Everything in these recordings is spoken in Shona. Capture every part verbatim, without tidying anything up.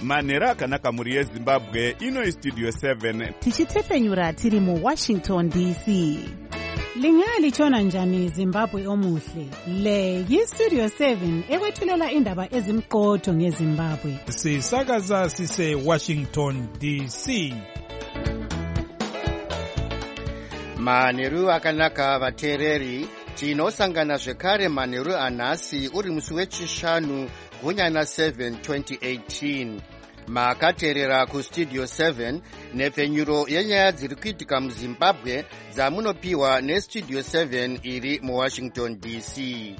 manhero akanaka mhuri yezimbabwe. Ino istudio seven tichitefenyura tiri mu Washington D C. Lingalitshona njani Zimbabwe omuhle? Le yistudio seven ekwethulela indaba ezimqotho ngeZimbabwe. Sisakaza sise Washington D C. Manheru akanaka vateereri, tinosangana zvekare manheru anhasi uri musi wechishanu gunyana seven twenty eighteen. Makateerera kustudio seven nepfenyuro yenyaya dziri kuitika muZimbabwe dzamunopiwa nestudio seven iri muWashington D C.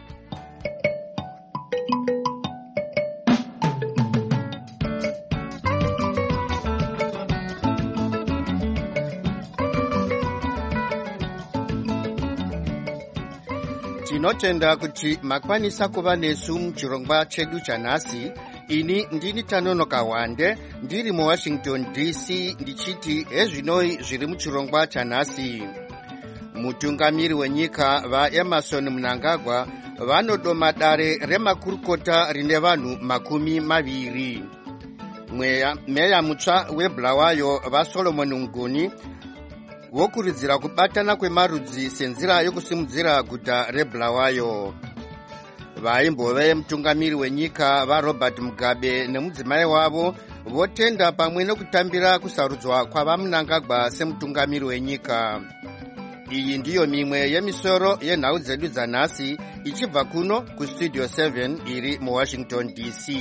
Tinotenda kuti makwanisa kuva nesu muchirongwa chedu chanhasi. Ini ndini Tanonoka Wande ndiri muWashington D C ndichiti ezvinoi zviri muchirongwa chanhasi. Mutungamiri wenyika vaEmerson Mnangagwa vanodoma dare remakurukota rine vanhu makumi maviri. Meya mutsva weBulawayo vaSolomon Nguni vokurudzira kubatana kwemarudzi senzira yokusimudzira guta reBulawayo. Vaimbove mutungamiri wenyika vaRobert Mugabe nemudzimai wavo votenda pamwe nekutambira kusarudzwa kwavaMnangagwa semutungamiri wenyika. Iyi ndiyo mimwe yemisoro yenhau dzedu dzanhasi ichibva kuno kustudio seven iri muWashington D C.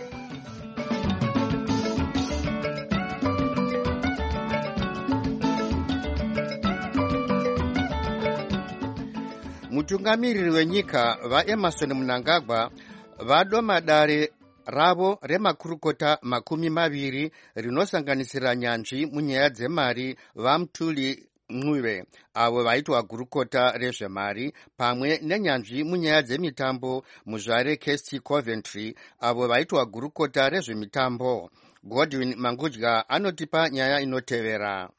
Mutungamiriri wenyika vaEmerson Mnangagwa vadoma dare ravo remakurukota makumi maviri rinosanganisira nyanzvi munyaya dzemari vaMutuli Ncube avo vaitwa gurukota rezvemari pamwe nenyanzvi munyaya dzemitambo muzvare Kesti Coventry avo vaitwa gurukota rezvemitambo. Godwin Mangudya anotipa nyaya inotevera.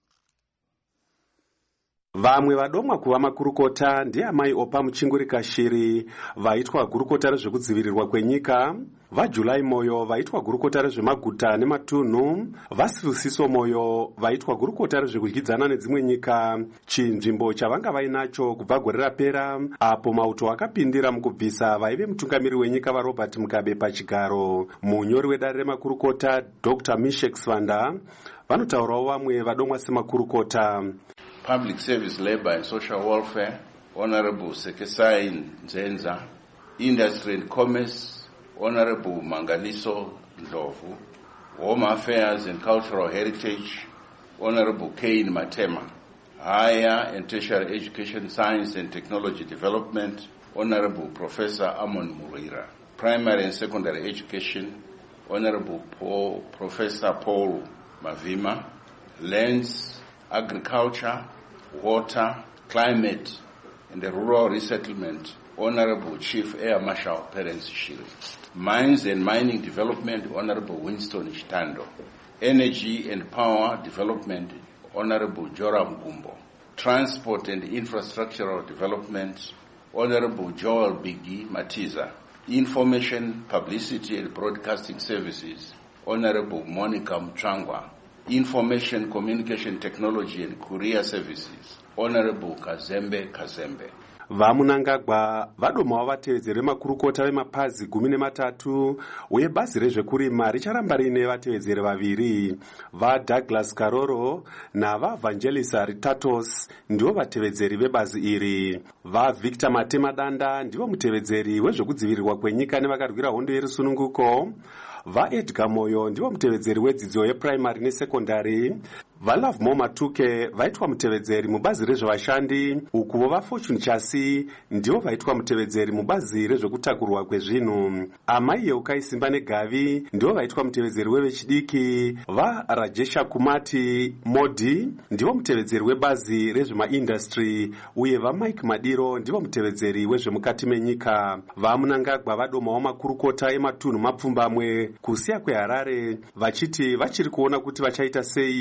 Vamwe vadomwa kuva makurukota ndiamai Opa Muchingurika Shiri vaitwa gurukota rezvekudzivirirwa kwenyika, vaJulai Moyo vaitwa gurukota rezvemaguta nematunhu, vaSibusiso Moyo vaitwa gurukota rezvekudyidzana nedzimwe nyika, chinzvimbo chavanga vainacho kubva gore rapera apo mauto akapindira mukubvisa vaive mutungamiri wenyika vaRobert Mugabe pachigaro. Munyori wedare remakurukota Doctor Mishek Svanda vanotaurawo vamwe vadomwa semakurukota. Public Service, Labor and Social Welfare, Honorable Sekesai Nzenza, Industry and Commerce, Honorable Mangaliso Ndlovu, Home Affairs and Cultural Heritage, Honorable Cain Matema, Higher and Tertiary Education, Science and Technology Development, Honorable Professor Amon Murira, Primary and Secondary Education, Honorable Paul, Professor Paul Mavima, Lands, Agriculture, Water, Climate, and the Rural Resettlement, Honorable Chief Air Marshal Perence Shiri. Mines and Mining Development, Honorable Winston Shtando. Energy and Power Development, Honorable Joram Gumbo. Transport and Infrastructural Development, Honorable Joel Bigi Matiza. Information, Publicity and Broadcasting Services, Honorable Monica Mtrangwa. Information, Communication Technology and Courier Services, Honorable Kazembe Kazembe. VaMnangagwa vadomawo vatevedzeri vemakurukota vemapazi gumi nematatu uye bazi rezvekurima richaramba rine vatevedzeri vaviri. VaDouglas Karoro navaVangelisa Ritatos ndivo vatevedzeri vebazi iri. VaVictor Matemadanda ndivo mutevedzeri wezvekudzivirirwa kwenyika nevakarwira hondo yerusununguko. VaEdgar Moyo ndivo mutevedzeri wedzidzo yeprimary nesekondari. VaLovemore Matuke vaitwa mutevedzeri mubazi rezvevashandi, ukuvo vaFortune Chasi ndivo vaitwa mutevedzeri mubazi rezvekutakurwa kwezvinhu. Amai Yeukai Simba Negavi ndivo vaitwa mutevedzeri wevechidiki. VaRajesha Kumati Modi ndivo mutevedzeri webazi rezvemaindustry uye vaMike Madiro ndivo mutevedzeri wezvemukati menyika. VaMnangagwa vadomawo makurukota ematunhu mapfumbamwe kusiya kweHarare vachiti vachiri kuona kuti vachaita sei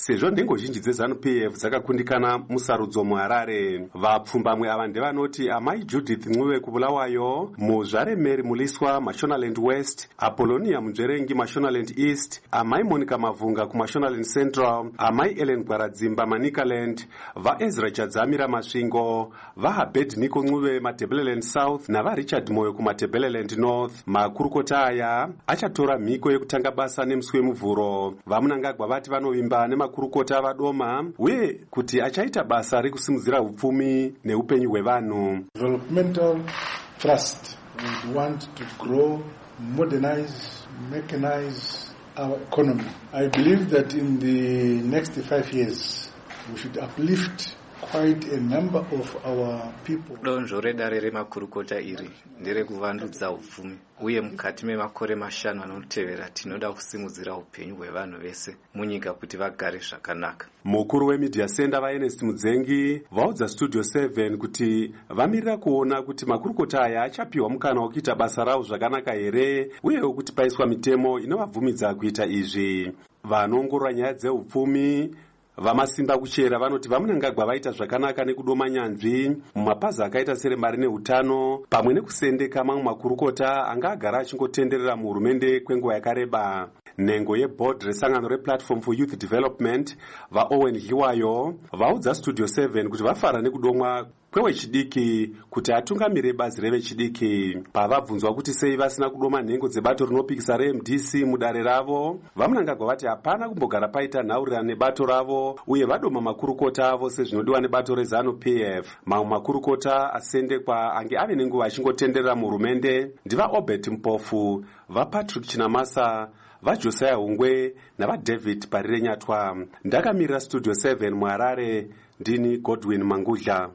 sezvo nhengo zhinji dzezanu P F dzakakundikana musarudzo muHarare. Vapfumbamwe ava ndevanoti amai Judith Ncube Kubulawayo, muzvare Mary Muliswa Mashonaland West, Apollonia Munzverengi Mashonaland East, amai Monica Mavunga kuMashonaland Central, amai Ellen Gwaradzimba Manicaland, vaEzra Chadzamira Masvingo, vaAbednego Ncube Matebeleland South navaRichard Moyo kuMatebeleland North. Makurukota aya achatora mhiko yekutanga basa nemusi wemuvhuro. Vamunangagwa vati vanovimba nemakurukota vadoma uye kuti achaita basa rekusimudzira upfumi neupenyu hwevanhu. Developmental trust. We want to grow, modernize, mechanize our economy. I believe that in the next five years we should uplift quite a number of our people. Donzvo redare remakurukota iri nderekuvandudza upfumi uye mukati memakore mashanu anotevera tinoda kusimudzira upenyu hwevanhu vese munyika kuti vagare zvakanaka. Mukuru wemedia center vaErnest Mudzengi vaudza Studio seven kuti vamirira kuona kuti makurukota aya achapiwa mukana wekuita basa ravo zvakanaka here uye kuti paiswa mitemo inovabvumidza kuita izvi. Vanoongorora nyaya dzeupfumi vamasimba kuchera vanoti vamunangagwa vaita zvakanaka nekudoma nyanzvi mumapazi akaita seremari neutano pamwe nekusendeka mamwe makurukota anga agara achingotenderera muhurumende kwenguva yakareba. Nhengo yeboard resangano replatform for youth development vaOwen Hiwayo vaudza Studio seven kuti vafara nekudomwa kwewechidiki kuti atungamire bazi revechidiki. Pavabvunzwa kuti sei vasina kudoma nhengo dzebato rinopikisa reM D C mudare ravo, vamunangagwa vati hapana kumbogara paita nhaurirano nebato ravo uye vadoma makurukota avo sezvinodiwa nebato rezanu P F. Mamwe makurukota asendekwa ange ave nenguva achingotenderera muhurumende ndiva Obert Mpofu, vaPatrick Chinamasa, vaJosiah Hungwe navaDavid Parirenyatwa. Ndakamirira Studio seven muHarare, ndini Godwin Mangudla.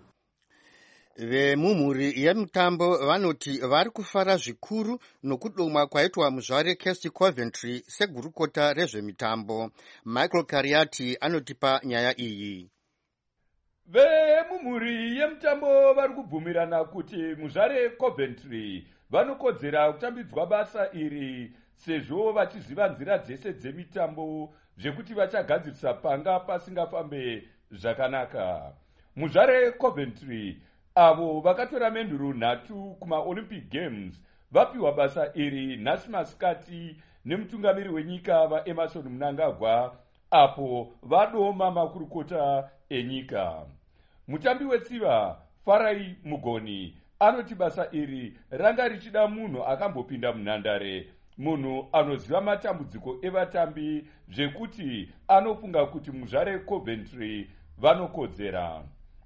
Vemumhuri yemutambo vanoti vari kufara zvikuru nokudomwa kwaitwa muzvare Kirsty Coventry segurukota rezvemitambo. Michael Kariati anotipa nyaya iyi. Vemumhuri yemutambo vari kubvumirana kuti muzvare Coventry vanokodzera kutambidzwa basa iri sezvo vachiziva nzira dzese dzemitambo zvekuti vachagadzirisa panga pasingafambe zvakanaka. Muzvare Coventry avo vakatora menduru nhatu kumaOlympic Games vapiwa basa iri nhasi masikati nemutungamiri wenyika vaEmmerson Mnangagwa apo vadoma makurukota enyika. Mutambi wetsiva Farai Mugoni anoti basa iri ranga richida munhu akambopinda munhandare, munhu anoziva matambudziko evatambi zvekuti anofunga kuti muzvare Coventry vanokodzera.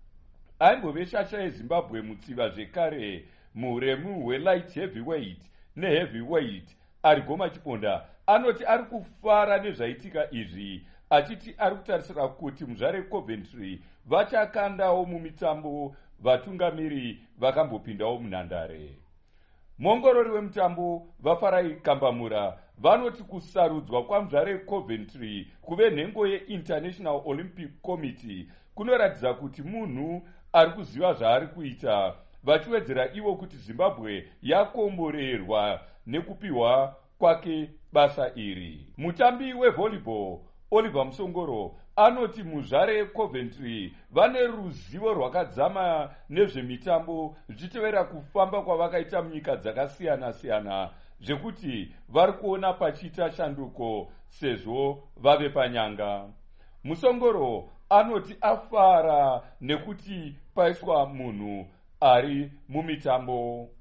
Aimbove shasha yeZimbabwe mutsiva zvekare muhuremu hwelight heavyweight neheavyweight Arigoma Chiponda anoti ari kufara nezvaitika izvi, achiti ari kutarisira kuti muzvare Coventry vachakandawo mumitambo vatungamiri vakambopindawo munhandare. Muongorori wemutambo vaFarai Kambamura vanoti kusarudzwa kwamuzvare Coventry kuve nhengo yeInternational Olympic Committee kunoratidza kuti munhu ari kuziva zvaari kuita, vachiwedzera ivo kuti Zimbabwe yakomborerwa nekupiwa kwake basa iri. Mutambi wevolleyball Oliver Musongoro anoti muzvare Coventry vane ruzivo rwakadzama nezvemitambo zvichitevera kufamba kwavakaita munyika dzakasiyana siyana zvekuti vari kuona pachiita shanduko sezvo vave panyanga. Musongoro anoti afara nekuti paiswa munhu ari mumitambo.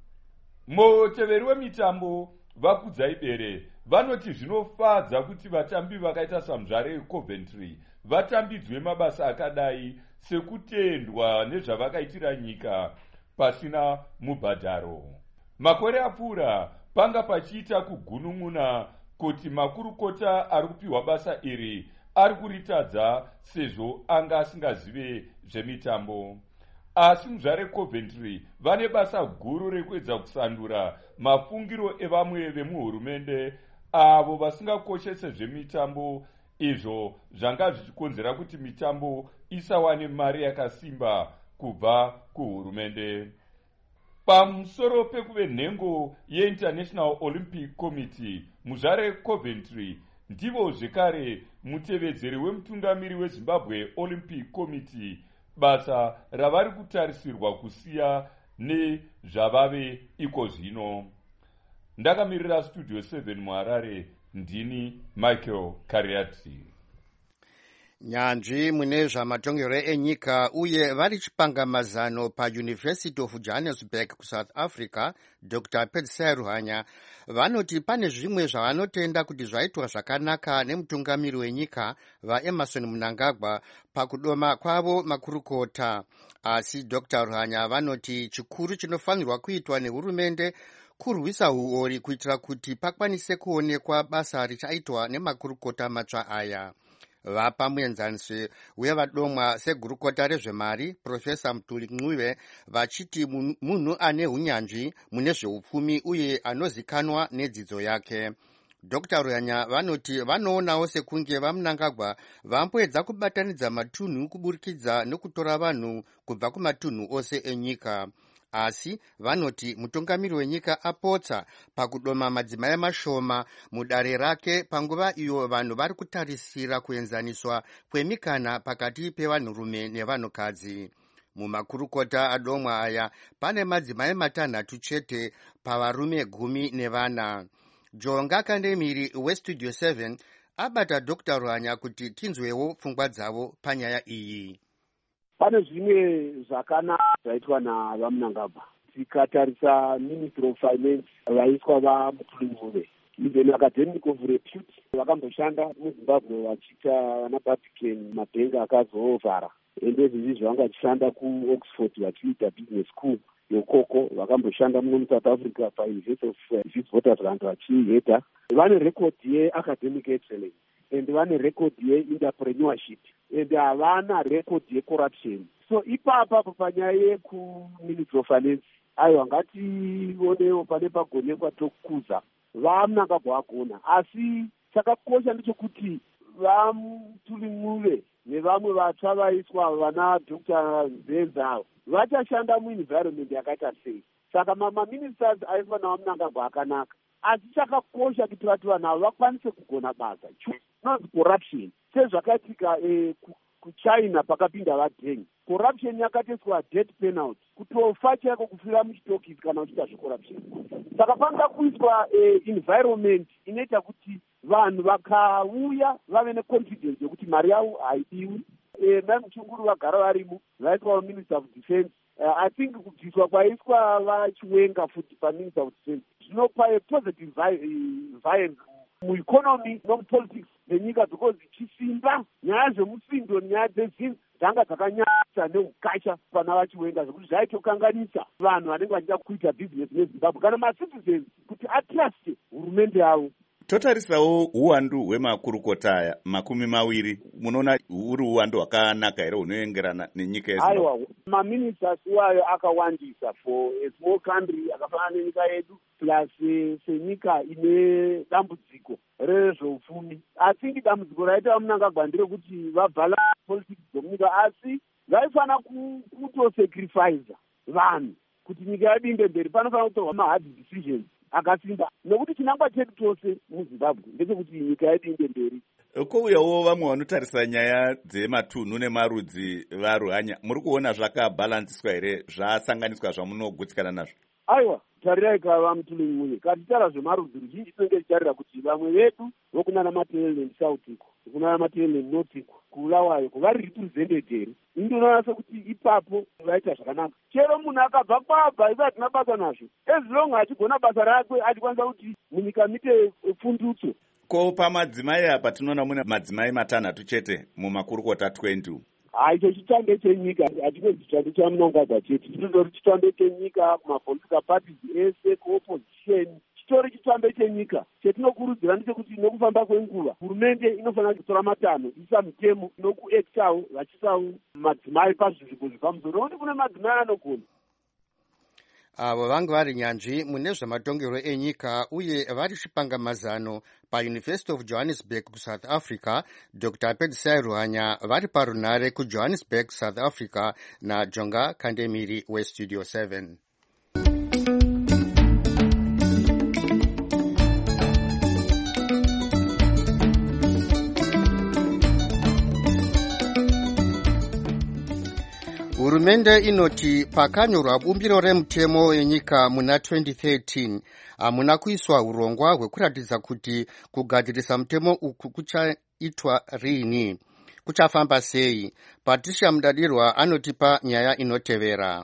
Muteveri wemitambo Vakudzai Bere vanoti zvinofadza kuti vatambi vakaita samuzvare Coventry vatambidzwe mabasa akadai sekutendwa nezvavakaitira nyika pasina mubhadharo. Makore apfuura panga pachiita kugunun'una kuti makurukota ari kupiwa basa iri ari kuritadza sezvo anga asingazive zvemitambo. Asi muzvare Coventry vane basa guru rekuedza kusandura mafungiro evamwe vemuhurumende avo vasingakoshese zvemitambo, izvo zvanga zvichikonzera kuti mitambo isawane mari yakasimba kubva kuhurumende. Pamusoro pekuve nhengo yeInternational Olympic Committee, muzvare Coventry ndivo zvekare mutevedzeri wemutungamiri wezimbabwe olympic committee, basa ravari kutarisirwa kusiya nezvavave iko zvino. Ndakamirira studio seven muHarare, ndini Michael Kariati. Nyanzvi mune zvamatongero enyika uye vari chipangamazano paUniversity of Johannesburg kuSouth Africa, Doctor Pedzisai Ruhanya vanoti pane zvimwe zvavanotenda kuti zvaitwa zvakanaka nemutungamiri wenyika vaEmmerson Mnangagwa pakudoma kwavo makurukota. Asi Doctor Ruhanya vanoti chikuru chinofanirwa kuitwa nehurumende kurwisa huori kuitira kuti pakwanise kuonekwa basa richaitwa nemakurukota matsva aya. Vapa muenzaniso wevadomwa segurukota rezvemari Profesa Mutuli Ncube vachiti munhu ane hunyanzvi mune zveupfumi uye anozikanwa nedzidzo yake. Doctor Ruhanya vanoti vanoonawo sekunge vaMnangagwa vamboedza kubatanidza matunhu kuburikidza nokutora vanhu kubva kumatunhu ose enyika. Asi vanoti mutungamiri wenyika apotsa pakudoma madzimai mashoma mudare rake panguva iyo vanhu vari kutarisira kuenzaniswa kwemikana pakati pevanhurume nevanhukadzi. Mumakurukota adomwa aya pane madzimai matanhatu chete pavarume gumi nevana. Jonga Kandemiri weStudio seven abata Doctor Ruhanya kuti tinzwewo pfungwa dzavo panyaya iyi. Pane zvimwe zvakanaka zvaitwa navaMnangagwa. Tikatarisa Ministry of Finance vaiswa vaMutuli Ncube, even Academic of Repute vakamboshanda muZimbabwe vachiita vanaBabican mabhengi akazovhara, ende izvi zvavangachishanda kuOxford vachiita business school yokoko, vakamboshanda muno muSouth Africa paUniversity of Witwatersrand vachiheta. Vane record yeacademic excellence and vane record ye-entrepreneurship and havana record ye-corruption. So ipapa panyaya yekuMinistry of Finance aiwa ngationewo pane pagonekwa tokukuza vaMnangagwa vagona, asi chakakosha ndechekuti vaMutuli Ncube nevamwe vatsva vaiswa vana Doctor Nzenza vachashanda muenvironment yakaita sei. Saka mamaministers aiswa navaMnangagwa akanaka, asi chakakosha kuti vati vanhu avo vakwanise kugona basa, not corruption. Sezvakaitika eh, kuChina pakapinda vaDeng, corruption yakatoiswa death penalty, kutofa chaiko kufira muchitokisi kana uchiita zvecorruption. Saka panoda kuiswa eh, environment inoita kuti vanhu vakauya vave neconfidence yokuti mari yavo haidiwi. Eh, mai Muchunguru vagara varimo, vaiswa Minister of Defense. Uh, I think kubviswa kwaiswa vaChiwenga futi paMinister of Defense zvinopa a positive vibe mueconomy nomupolitics nenyika, because chisimba nyaya zvemusindo nyaya dzezvinhu dzanga dzakanyanya neukasha pana vaChiwenga zvekuti zvaitokanganisa vanhu vanenge vachida kuita business neZimbabwe kana macitizens kuti atruste hurumende yavo. Totarisawo uwandu hwemakurukota aya makumi mawiri, munoona huri uwandu hwakanaka here hunoengerana nenyika yeZimbabwe? Aiwa, maministers wayo akawandisa for a small country akafanana nenyika yedu, plus senyika ine dambudziko rezveupfumi. Asi dambudziko raita vaMnangagwa nderekuti vabvala politics dzomunyika, asi vaifana kutosacrifice vanhu kuti nyika yedu inde mberi. Panofanira kutorwa mahard decisions akasimba, nokuti chinangwa chedu tose muZimbabwe ndechekuti nyika yedu inde mberi. Kouyawo vamwe vanotarisa nyaya dzematunhu nemarudzi vaRuhanya, muri kuona zvakabhalansiswa here, zvasanganiswa zvamunogutsikana nazvo? Aiwa, tarirai kava Mutuli Ncube, katitara zvemarudzi ruzhinji tinenge tichitarira kuti vamwe vedu vokunana Matabeleland South iko, vokunana Matabeleland North iko, kuulawayo kuvari represented here. Indinoona sekuti ipapo vaita zvakanaka. Chero munhu akabva kwabva ivo hatina basa nazvo, as long achigona basa rakwe achikwanisa kuti munyika mite pfundutso. Ko pamadzimai apa tinoona mune madzimai matanhatu chete mumakurukota twenty. Haicho chitambe chenyika, hatinonzi chitambe chaMnangagwa chete, chitori chitambe chenyika kumapolitical parties ese, kuopposition, chitori chitambe chenyika. Chetinokurudzira ndechekuti nokufamba kwenguva hurumende inofanira kutora matanho isa mitemo nokuactawo vachisawo madzimai pazvizviko zvepamusoro, nokuti kune madzimai anogona. Avo vanga vari nyanzvi mune zvematongero enyika uye vari chipangamazano paUniversity of Johannesburg kuSouth Africa, Doctor Pedzisai Ruhanya vari parunare kuJohannesburg, South Africa, naJonga Kandemiri weStudio seven. Hurumende inoti pakanyorwa bumbiro remutemo yenyika muna twenty thirteen hamuna kuiswa urongwa hwekuratidza kuti kugadzirisa mutemo uku kuchaitwa rini, kuchafamba sei. Patricia Mudadirwa anotipa nyaya inotevera.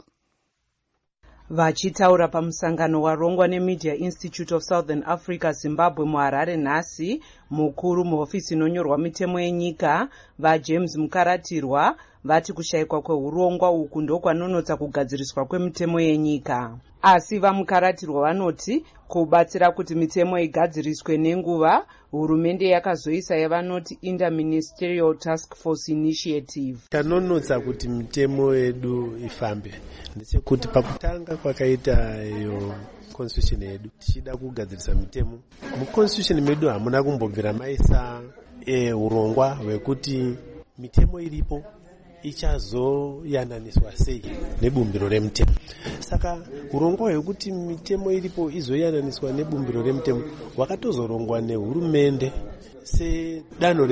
Vachitaura pamusangano warongwa neMedia Institute of Southern Africa Zimbabwe muHarare nhasi, mukuru muhofisi inonyorwa mitemo yenyika vaJames Mukaratirwa vati kushayikwa kweurongwa uku ndokwanonotsa kugadziriswa kwemitemo yenyika. Asi vaMukaratirwa vanoti kubatsira kuti mitemo igadziriswe nenguva, hurumende yakazoisa yavanoti Interministerial Task Force Initiative. Tanonotsa kuti mitemo yedu ifambe ndechekuti pakutanga kwakaita iyo constitution yedu tichida kugadzirisa mitemo. Mu constitution medu hamuna kumbobvira maisa e, urongwa hwekuti mitemo iripo ichazoyananiswa sei nebumbiro remutemo. Saka urongwa hwekuti mitemo iripo izoyananiswa nebumbiro remutemo wakatozorongwa nehurumende sedano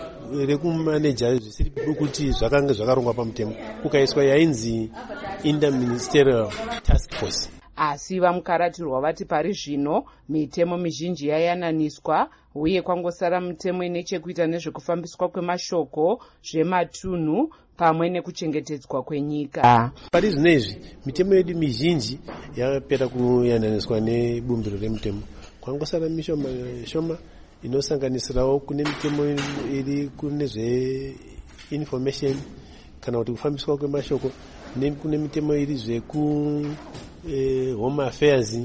rekumaneja zvisiri kuti zvakanga zvakarongwa pamutemo kukaiswa yainzi Interministerial Task Force. Asi vaMukaratirwa vati pari zvino mitemo mizhinji yayananiswa uye kwangosara mitemo ine chekuita nezvekufambiswa kwemashoko, zvematunhu pamwe nekuchengetedzwa kwenyika. Pari zvino izvi mitemo yedu mizhinji yapera kuyananiswa nebumbiro remutemo. Kwangosara mishoma shoma inosanganisirawo kune mitemo iri kune zve information kana kuti kufambiswa kwemashoko, kune mitemo iri zveku eh, home affairs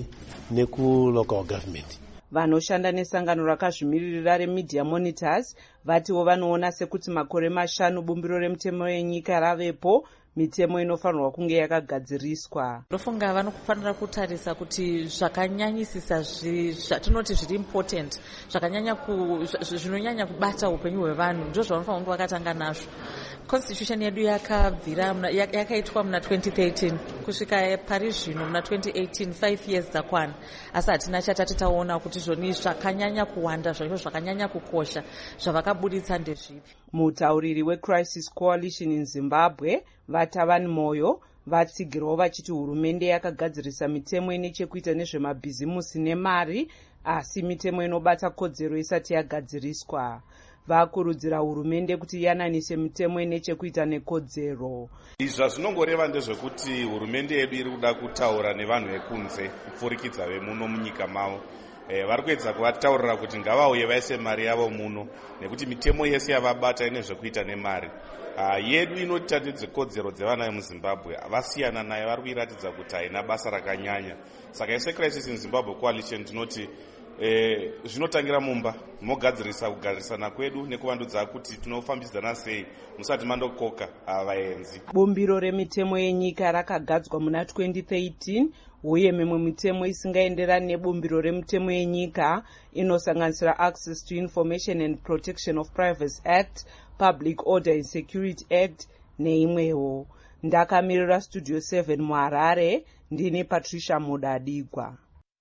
neku local government. Vanoshanda nesangano rakazvimiririra reMedia Monitors vatiwo vanoona sekuti makore mashanu bumbiro remutemo yenyika ravepo, mitemo inofanirwa kunge yakagadziriswa. Ndofunga vanofanira kutarisa kuti zvakanyanyisisa zvatinoti zviri important, zvakanyanya zvinonyanya kubata upenyu hwevanhu ndizvo zvavanofanira kunge vakatanga nazvo. Constitution yedu yakabvira yakaitwa muna twenty thirteen kusvika pari zvino muna twenty eighteen, five years dzakwana, asi hatina chatati taona kuti zvoni zvakanyanya kuwanda zvaizvo zvakanyanya kukosha zvavakabuditsa ndezvipi. Mutauriri weCrisis Coalition in Zimbabwe Vatavani Moyo vatsigirawo vachiti hurumende yakagadzirisa mitemo ine chekuita nezvemabhizimusi nemari, asi mitemo inobata kodzero isati yagadziriswa. Vakurudzira hurumende kuti yananise mitemo ine chekuita nekodzero. Izva zvinongoreva ndezvekuti hurumende yedu iri kuda kutaura nevanhu vekunze kupfurikidza vemuno munyika mavo. E, vari kuedza kuvataurira kuti ngavauye vaise mari yavo muno nekuti mitemo yese yavabata ine zvekuita nemari. Uh, yedu inotatidza kodzero dzevana vemuZimbabwe vasiyana nayo, vari kuiratidza kuti haina basa rakanyanya. Saka ise Crisis in Zimbabwe Coalition tinoti eh, zvinotangira mumba mogadzirisa kugarisana kwedu nekuvandudza kuti tinofambidzana sei musati mandokoka vaenzi. Bumbiro remitemo yenyika rakagadzwa muna twenty thirteen uye mimwe mitemo isingaenderani nebumbiro remitemo yenyika inosanganisira Access to Information and Protection of Privacy Act, Public Order and Security Act neimwewo. Ndakamirira Studio seven muHarare, ndine Patricia Mudadigwa.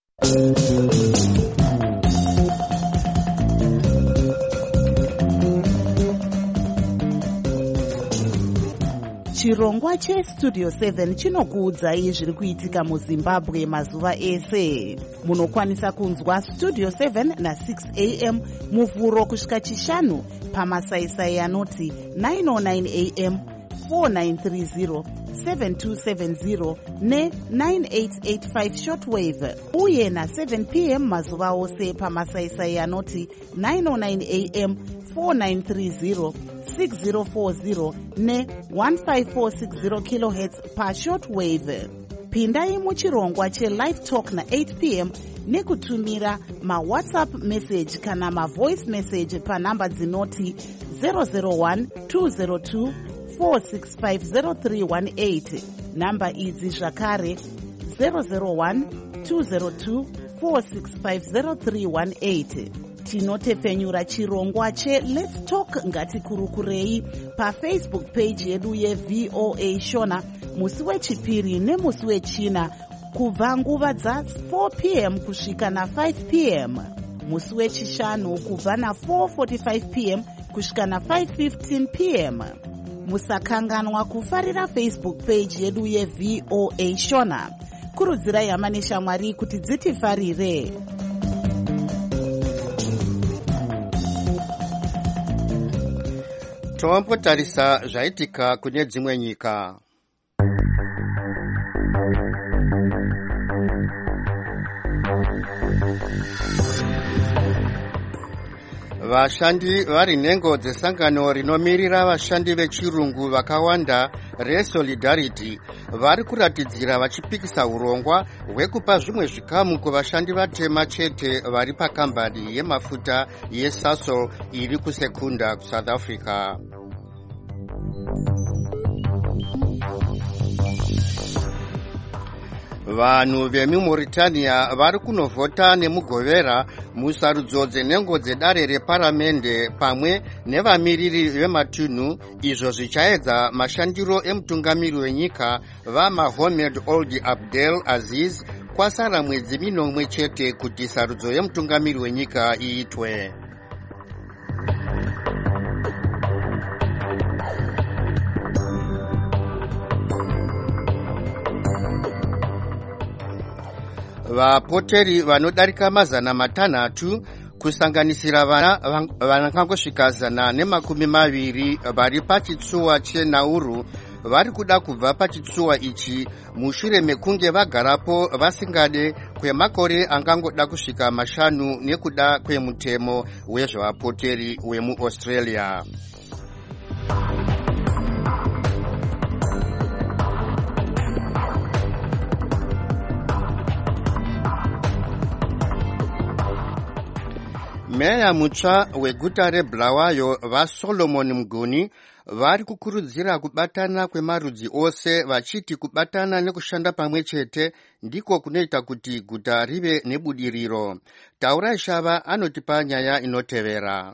Chirongwa cheStudio seven chinokuudzai zviri kuitika muZimbabwe mazuva ese. Munokwanisa kunzwa Studio seven na six a m muvhuro kusvika chishanu pamasaisai anoti nine oh nine a m, four nine three zero, seven two seven zero ne nine eight eight five shortwave, uye na seven p m mazuva ose pamasaisai anoti nine oh nine a m, four nine three zero, six zero four zero ne one five four six zero kilohertz pa shortwave. Pindai muchirongwa cheLive Talk na eight p m nekutumira maWhatsApp message kana maVoice message pa namba dzinoti zero zero one two zero two four six five zero three one eight. Namba idzi zvakare zero zero one two zero two four six five zero three one eight. Tinotefenyura chirongwa che Let's Talk ngatikurukurei pa Facebook page yedu ye V O A Shona musi wechipiri nemusi wechina kubva nguva dza four p m kusvika na five p m, musi wechishanu kubva na four forty-five p m kusvika na five fifteen p m, musakanganwa kufarira Facebook page yedu yeV O A Shona. Kurudzirai hama neshamwari kuti dzitifarire. Tombotarisa zvaitika kune dzimwe nyika. Vashandi vari nhengo dzesangano rinomirira vashandi vechirungu vakawanda reSolidarity vari kuratidzira vachipikisa urongwa hwekupa zvimwe zvikamu kuvashandi vatema chete vari pakambani yemafuta yeSasol iri kuSekunda kuSouth Africa. Vanhu vemuMauritania vari kunovhota nemugovera musarudzo dzenhengo dzedare reparamende pamwe nevamiriri vematunhu, izvo zvichaedza mashandiro emutungamiri wenyika vaMohamed Ould Abdel Aziz kwasara mwedzi minomwe chete kuti sarudzo yemutungamiri wenyika iitwe. Vapoteri vanodarika mazana matanhatu kusanganisira vana vakangosvika zana nemakumi maviri vari pachitsuwa cheNauru vari kuda kubva pachitsuwa ichi mushure mekunge vagarapo vasingade kwemakore angangoda kusvika mashanu nekuda kwemutemo wezvevapoteri wemuAustralia. Meya mutsva weguta reBulawayo vaSolomon Mguni vari kukurudzira kubatana kwemarudzi ose, vachiti kubatana nekushanda pamwe chete ndiko kunoita kuti guta rive nebudiriro. Taurai Shava anotipa nyaya inotevera.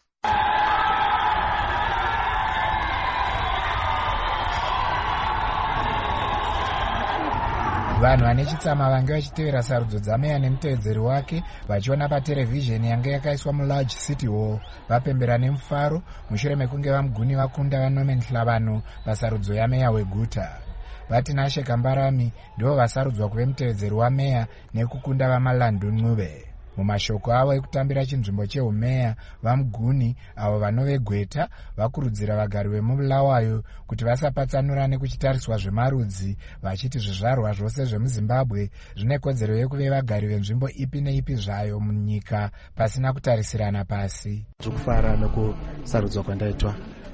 Vanhu vane chitsama vange vachitevera sarudzo dzameya nemutevedzeri wake vachiona paterevhizheni yange yakaiswa muLarge City Hall vapembera nemufaro mushure mekunge vaMguni vakunda vaNorman Hlavano pasarudzo yameya weguta. Vati Nashe Kambarami ndivo vasarudzwa kuve mutevedzeri wameya nekukunda vaMalandu Ncube. Mumashoko avo ekutambira chinzvimbo cheumeya, vaMguni avo vanove Gweta vakurudzira vagari vemuBulawayo kuti vasapatsanurane kuchitariswa zvemarudzi, vachiti zvizvarwa zvose zvemuZimbabwe zvine kodzero yekuve vagari venzvimbo ipi neipi zvayo munyika pasina kutarisirana pasi. Zvokufara nekusarudzwa kwandaitwa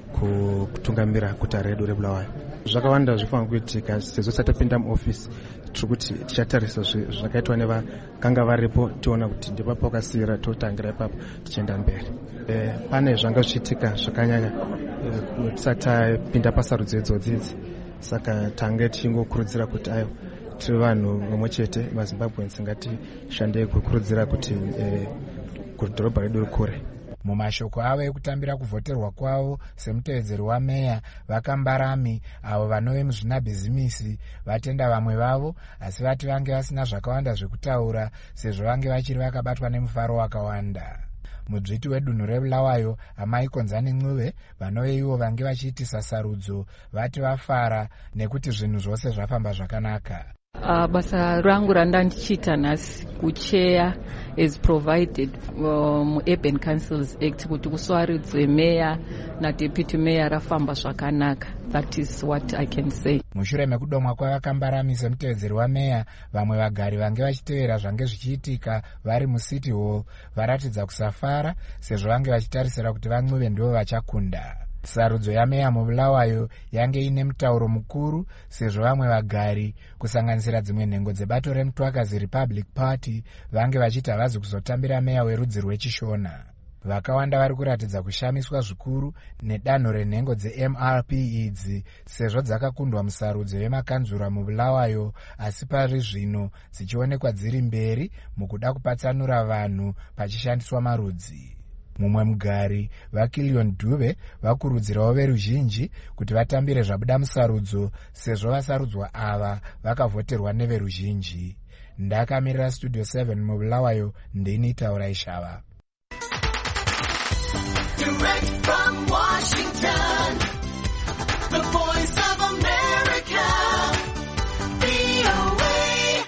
kutungamira guta redu reBulawayo. Zvakawanda zvinofanira kuitika sezvo tatapinda muofisi tiri kuti tichatarisa zvakaitwa nevakanga varipo tiona kuti ndipo pakasiyira totangira ipapo tichienda mberi. E, pane zvanga zvichiitika zvakanyanya e, tisati tapinda pasarudzo idzodzidzi, saka tange tichingokurudzira kuti ayo tiri vanhu vamwe chete maZimbabweans ngatishandei kukurudzira kuti e, kudhorobha redu rikure. Mumashoko avo ekutambira kuvhoterwa kwavo semutevedzeri wameya, vaKambarami avo vanove muzvinabhizimisi vatenda vamwe vavo, asi vati vange vasina zvakawanda zvekutaura sezvo vange vachiri vakabatwa nemufaro wakawanda. Mudzviti wedunhu reBulawayo amai Konzani Ncube vanove ivo vange vachiitisa sarudzo vati vafara nekuti zvinhu zvose zvafamba zvakanaka. Uh, basa rangu randandichiita nhasi kucheya as provided mu um, Urban Councils Act kuti kuswaridzwe meya nadeputy meya rafamba zvakanaka. That is what I can say. Mushure mekudomwa kwavaKambarami semutevedzeri wameya, vamwe vagari vange vachitevera zvange zvichiitika vari muCity Hall varatidza kusafara sezvo vange vachitarisira kuti vaNcube ndivo vachakunda. Sarudzo yameya muBulawayo yange ine mutauro mukuru sezvo vamwe vagari kusanganisira dzimwe nhengo dzebato reMutwakazi Republic Party vange vachiti havazi kuzotambira meya werudzi rwechishona. Vakawanda vari kuratidza kushamiswa zvikuru nedanho renhengo dzeM R P idzi sezvo dzakakundwa musarudzo yemakanzura muBulawayo, asi pari zvino dzichionekwa dziri mberi mukuda kupatsanura vanhu pachishandiswa marudzi. Mumwe mugari vaKillion Dube vakurudzirawo veruzhinji kuti vatambire zvabuda musarudzo sezvo vasarudzwa ava vakavhoterwa neveruzhinji. Ndakamirira Studio seven muBulawayo, ndini Taurai Shava. Direct from Washington, The Voice of America, V O A.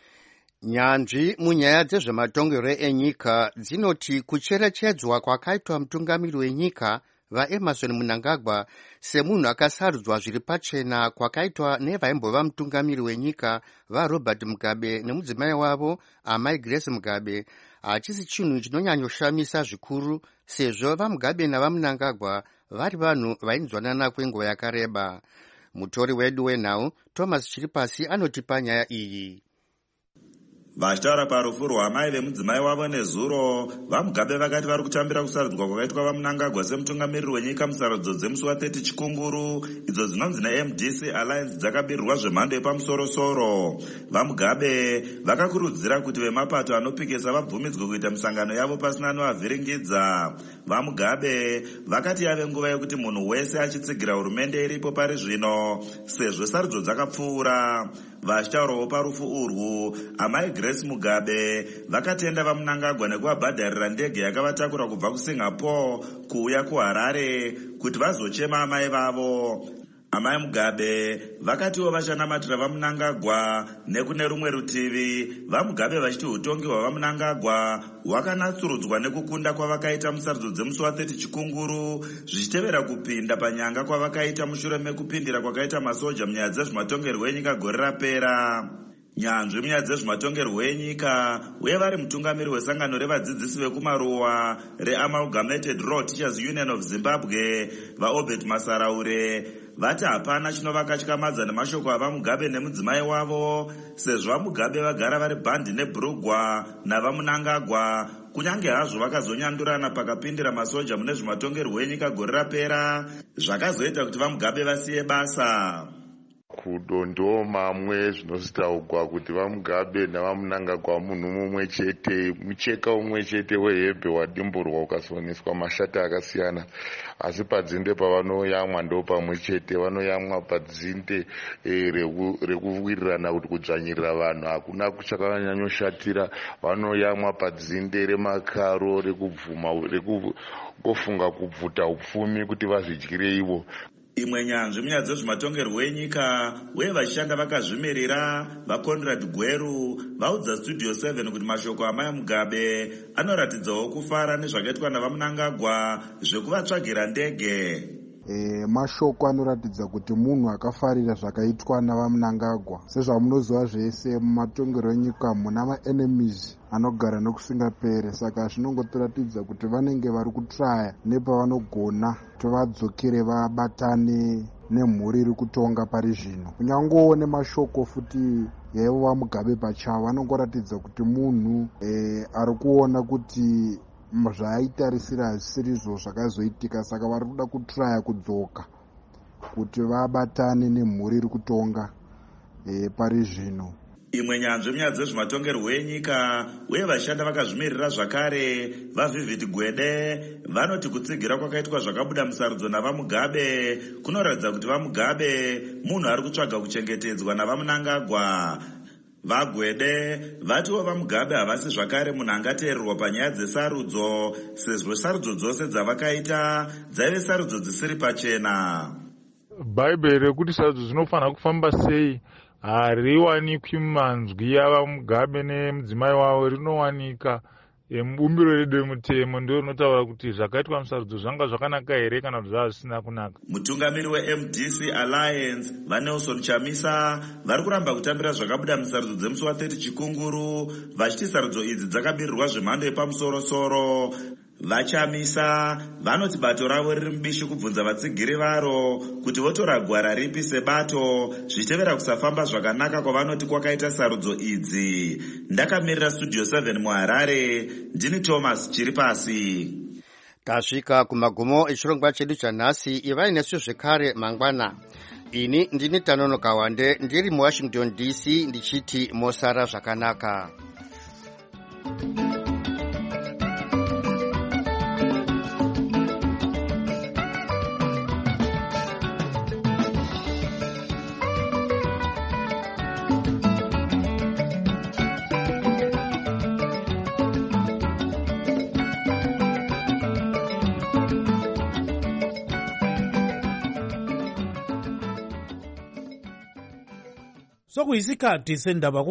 Nyanzvi munyaya dzezvematongero enyika dzinoti kucherechedzwa kwakaitwa mutungamiri wenyika vaEmerson Mnangagwa semunhu akasarudzwa zviri pachena kwakaitwa nevaimbova mutungamiri wenyika vaRobert Mugabe nemudzimai wavo amai Grace Mugabe hachisi chinhu chinonyanyoshamisa zvikuru sezvo vaMugabe navaMnangagwa vari vanhu vainzwanana kwenguva yakareba. Mutori wedu wenhau Thomas Chiripasi anotipa nyaya iyi. Vachitaura parufu rwamai vemudzimai wavo nezuro, vaMugabe vakati vari kutambira kusarudzwa kwakaitwa vaMnangagwa semutungamiriri wenyika musarudzo dzemusi wathirty Chikunguru, idzo dzinonzi neM D C Alliance dzakabirirwa zvemhando yepamusoro-soro. VaMugabe vakakurudzira kuti vemapato anopikisa vabvumidzwe kuita misangano yavo pasina anovavhiringidza. VaMugabe vakati yave nguva yekuti munhu wese achitsigira hurumende iripo pari zvino, sezvo sarudzo dzakapfuura. Vachitaurawo parufu urwu, amai Grace Mugabe vakatenda vaMnangagwa nekuvabhadharira ndege yakavatakura kubva kuSingapore kuuya kuHarare kuti vazochema amai vavo. Amai Mugabe vakatiwo vachanamatira vaMnangagwa nekune rumwe rutivi, vaMugabe vachiti utongi hwavaMnangagwa hwakanatsurudzwa nekukunda kwavakaita musarudzo dzemusi wathirty Chikunguru, zvichitevera kupinda panyanga kwavakaita mushure mekupindira kwakaita masoja munyaya dzezvematongerwo enyika gore rapera. Nyanzvi munyaya dzezvematongerwo enyika uye vari mutungamiri wesangano revadzidzisi vekumaruwa reAmalgamated Law Teachers Union of Zimbabwe vaObert Masaraure vati hapana chinovakatyamadza nemashoko avaMugabe nemudzimai wavo, sezvo vaMugabe vagara vari bhandi neBrugwa navaMnangagwa kunyange hazvo vakazonyandurana pakapindira masoja mune zvematongerwo enyika gore rapera, zvakazoita kuti vaMugabe vasiye basa. Kudondo mamwe zvinositaugwa kuti vaMugabe navaMnangagwa munhu mumwe chete, mucheka umwe chete wehembe wadimburwa ukasoneswa mashata akasiyana, asi padzinde pavanoyamwa ndo pamwe chete. Vanoyamwa padzinde e, rekuwirirana kuti kudzvanyirira vanhu hakuna chakanyanyoshatira. Vanoyamwa padzinde remakaro rekubvuma rekungofunga kubvuta upfumi kuti vazvidyire ivo. Imwe nyanzvi munyaya dzezvematongerwo enyika uye vachishanda vakazvimirira vaConrad Gweru vaudza Studio seven kuti mashoko amai Mugabe anoratidzawo kufara nezvakaitwa navaMnangagwa zvekuvatsvagira ndege. E, mashoko anoratidza kuti munhu akafarira zvakaitwa navaMnangagwa. Sezvamunoziva zvese mumatongero enyika muna ma-enemies anogara nokusingapere, saka zvinongotiratidza kuti vanenge vari kutraya nepavanogona kuti vadzokere vabatane nemhuri iri kutonga pari zvino. Kunyangowo nemashoko futi yaivo vaMugabe pachavo anongoratidza kuti munhu e, ari kuona kuti zvaaitarisira hazisirizvo zvakazoitika, saka vari kuda kutraya kudzoka kuti vabatane nemhuri iri kutonga e, pari zvino. Imwe nyanzvi munyaya dzezvematongerwo enyika uye vashanda vakazvimirira zvakare vaVivid Gwede vanoti kutsigira kwakaitwa zvakabuda musarudzo navaMugabe kunoratidza kuti vaMugabe munhu ari kutsvaga kuchengetedzwa navaMnangagwa. VaGwede vatiwo vaMugabe havasi zvakare munhu angateererwa panyaya dzesarudzo, sezvo sarudzo dzose dzavakaita dzaive sarudzo dzisiri pachena. Bhaibheri rekuti sarudzo dzinofanira kufamba sei hariwanikwi mumanzwi avaMugabe nemudzimai wavo, rinowanika mubumbiro redu remutemo ndio rinotaura kuti zvakaitwa musarudzo zvanga zvakanaka here kana kuti zvava zvisina kunaka. Mutungamiri weM D C Alliance vaNelson Chamisa vari kuramba kutambira zvakabuda musarudzo dzemusi wathirty Chikunguru, vachiti sarudzo idzi dzakabirirwa zvemhando yepamusoro-soro. VaChamisa vanoti bato ravo riri mubishi kubvunza vatsigiri varo kuti votora gwara ripi sebato, zvichitevera kusafamba zvakanaka kwavanoti kwakaita sarudzo idzi. Ndakamirira Studio seven muHarare, ndini Thomas Chiripasi. Tasvika kumagumo echirongwa chedu chanhasi. Ivai nesu zvekare mangwana. Ini ndini Tanono Kawande ndiri muWashington D C ndichiti mosara zvakanaka. sokuyisikhathi sendaba